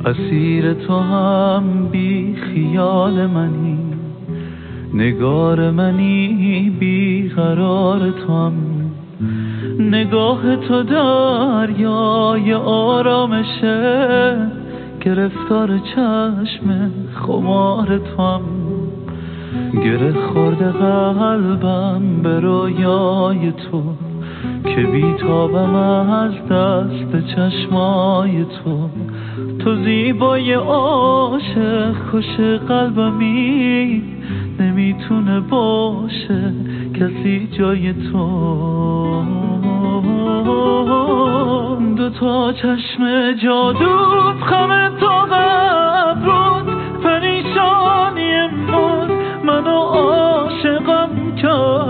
اسیر تو هم بی خیال منی، نگار منی بی قرار تو هم، نگاه تو دریای آرامشه، گرفتار چشم خمار تو هم، گره خورده قلبم به رویای تو که بیتابم از دست چشمای تو. تو زیبای عاشق کش قلبمی، نمیتونه باشه کسی جای تو. دو تا چشم جادوت خم تو قبرود، پریشانی من منو عاشقم کرد.